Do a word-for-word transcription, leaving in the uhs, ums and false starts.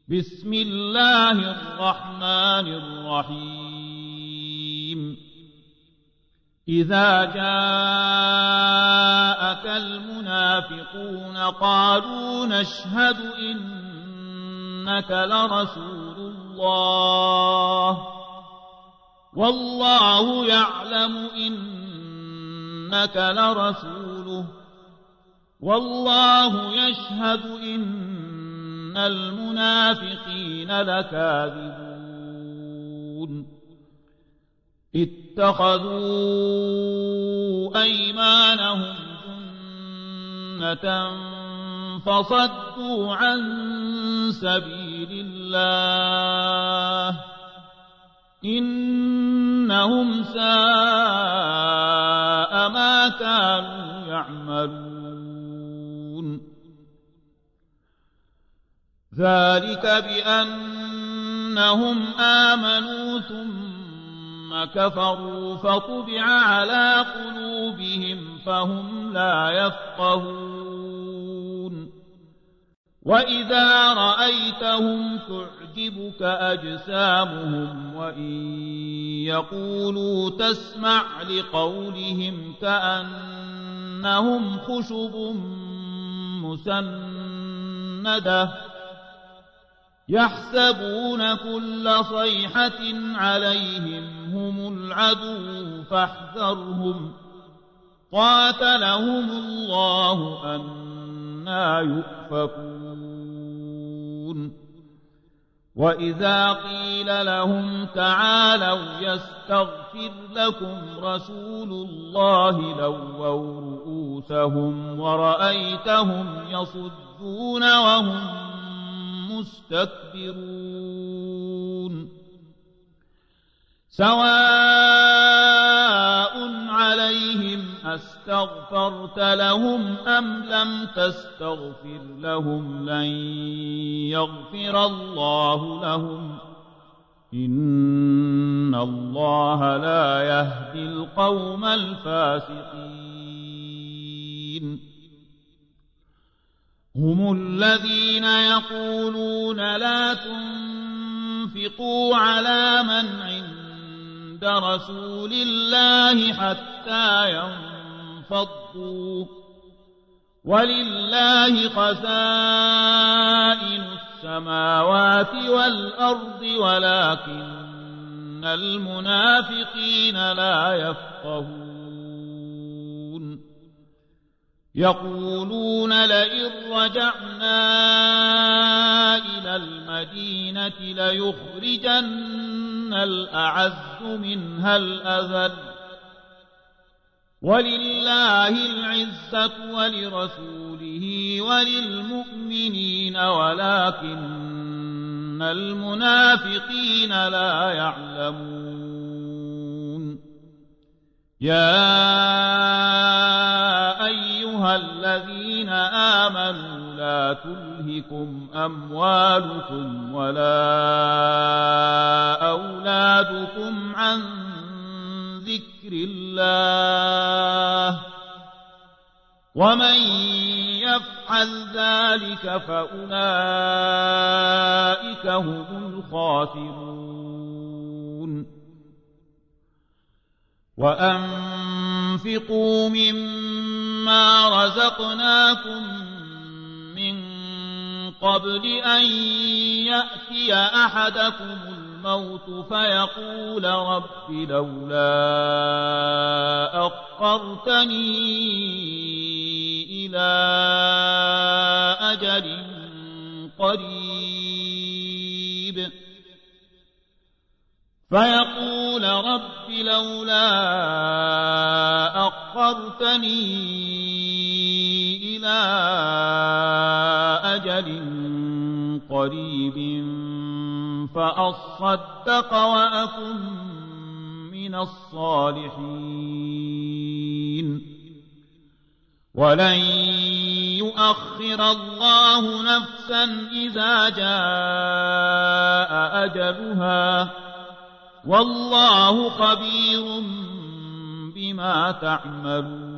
بسم الله الرحمن الرحيم إذا جاءك المنافقون قالوا نشهد إنك لرسول الله والله يعلم إنك لرسوله والله يشهد إن المنافقين لكاذبون اتخذوا أيمانهم جنة فصدوا عن سبيل الله إنهم ساء ما كانوا يعملون ذلك بأنهم آمنوا ثم كفروا فطبع على قلوبهم فهم لا يفقهون وإذا رأيتهم تعجبك أجسامهم وإن يقولوا تسمع لقولهم كأنهم خشب مسندة يحسبون كل صيحة عليهم هم العدو فاحذرهم قاتلهم الله أنى يؤفكون وإذا قيل لهم تعالوا يستغفر لكم رسول الله لووا رؤوسهم ورأيتهم يصدون وهم مستكبرون سواء عليهم أستغفرت لهم أم لم تستغفر لهم لن يغفر الله لهم إن الله لا يهدي القوم الفاسقين هم الذين يقولون لا تنفقوا على من عند رسول الله حتى ينفضوا ولله خزائن السماوات والأرض ولكن المنافقين لا يفقهون يقولون لئن رجعنا إلى المدينة ليخرجن الأعز منها الأذل ولله العزة ولرسوله وللمؤمنين ولكن المنافقين لا يعلمون يا أيها الذين آمنوا لا تلهكم أموالكم ولا أولادكم عن ذكر الله ومن يفعل ذلك فأولئك هم الخاسرون وأنفقوا مما رزقناكم من قبل أن يأتي أحدكم الموت فيقول رب لولا أخرتني إلى أجل قريب فيقول رب لولا أخرتني إلى أجل قريب فأصدق وأكن من الصالحين ولن يؤخر الله نفسا إذا جاء أجلها والله خبير بما تعملون